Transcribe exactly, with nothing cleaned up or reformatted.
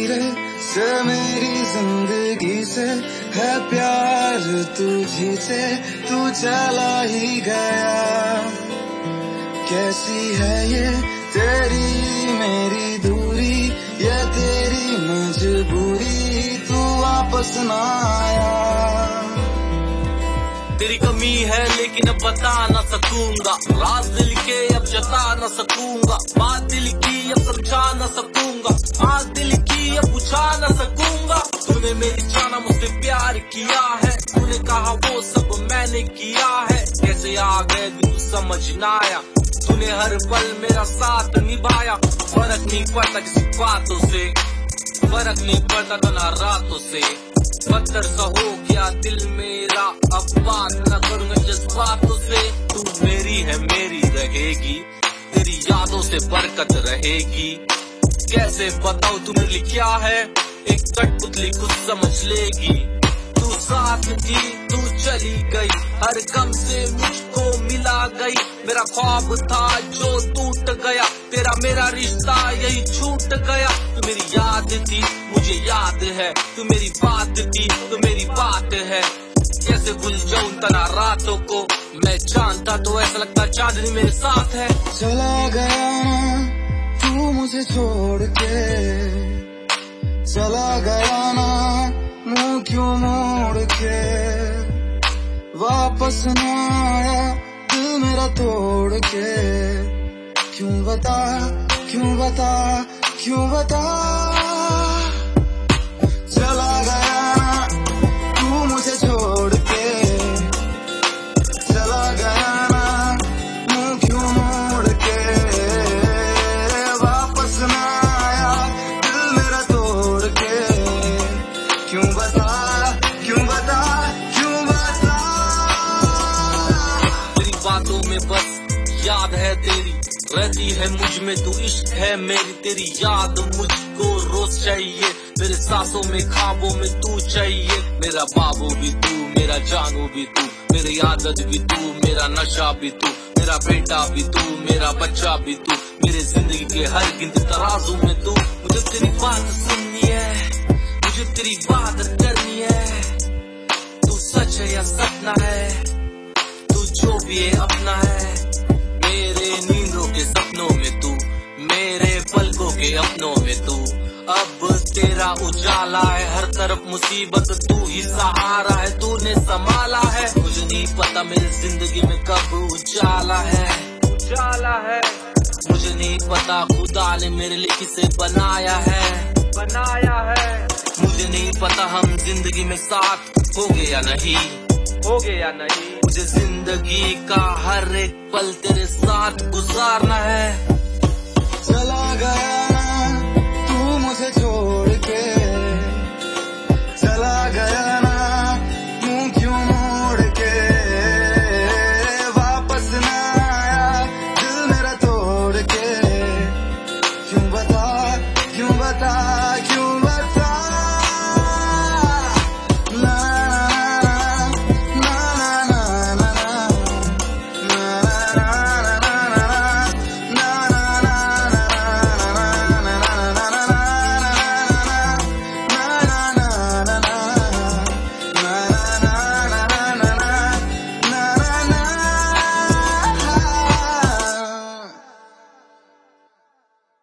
धीरे से मेरी जिंदगी से है प्यार तुझी से, तू चला ही गया। कैसी है ये तेरी मेरी दूरी, ये तेरी मजबूरी, तू वापस ना आया। तेरी कमी है लेकिन अब बता न सकूंगा, राज दिल के अब जता न सकूंगा, बात दिल की अब समझा न सकूंगा, आग दिल की अब बुझा न सकूंगा। तूने मेरी जाना मुझसे प्यार किया है, तूने कहा वो सब मैंने किया है, कैसे आ गए तू समझ ना आया। तूने हर पल मेरा साथ निभाया, फर्क नहीं पड़ता किसी बातों से, फर्क नहीं पड़ता तो ना रातों से। पत्थर सा हो गया दिल मेरा, अब बात न करूंगा जज्बातों से। तू मेरी है मेरी रहेगी, तेरी यादों से बरकत रहेगी। कैसे बताऊं तू मेरे लिए क्या है, एक कठपुतली खुद समझ लेगी। तू साथ थी तू चली गई, हर गम से मुझको मिला गई। मेरा ख्वाब था जो टूट गया, तेरा मेरा रिश्ता यही छूट गया। तू मेरी याद थी मुझे याद है, तू मेरी बात थी तो मेरी बात है। कैसे भूल जाऊं तना रातों को, मैं जानता तो ऐसा लगता चांदनी मेरे साथ है। चला गया ना तू मुझे छोड़ के, चला गया ना मुंह क्यों मोड़ के, वापस ना आया दिल मेरा तोड़ के। क्यों बता क्यों बता क्यों बता, चला गया ना तू मुझे छोड़ के, चला गया ना मुंह क्यों मोड़ के, वापस ना आया दिल मेरा तोड़ के। क्यों बता क्यों बता क्यों बता। तेरी बातों में बस याद है तेरी, रहती है मुझ में तू, इश्क है मेरी तेरी याद मुझको रोज चाहिए। मेरे सांसों में ख्वाबों में तू चाहिए, मेरा बाबू भी तू मेरा जानू भी तू, मेरी आदत भी तू मेरा नशा भी तू, मेरा बेटा भी तू मेरा बच्चा भी तू, मेरे जिंदगी के हर गिनती तराजू में तू। मुझे तेरी बात सुननी है, मुझे तेरी बात करनी है। तू सच है या सपना है, तू जो भी है अपना है। मेरे नींदों के सपनों में तू, मेरे पलकों के अपनों में तू। अब तेरा उजाला है, हर तरफ मुसीबत तू ही सहारा है, तूने संभाला है। मुझे नहीं पता मेरी जिंदगी में कब उजाला है, उजाला है। मुझे नहीं पता खुदा ने मेरे लिए किसे बनाया है, बनाया है। मुझे नहीं पता हम जिंदगी में साथ होंगे या नहीं, होगे या नहीं। मुझे जिंदगी का हर एक पल तेरे साथ गुजारना है। चला गया